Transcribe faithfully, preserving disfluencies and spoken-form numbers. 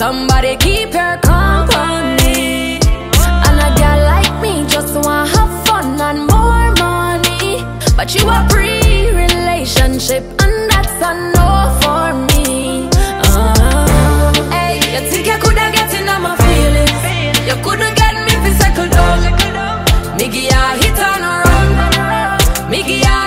somebody keep her company. And a girl like me just wanna have fun and more money, but you a pre-relationship and that's a no for me. uh, Hey, you think you coulda get in on my feelings? You coulda get me fi settle down. Me give ya hit and run. Me give ya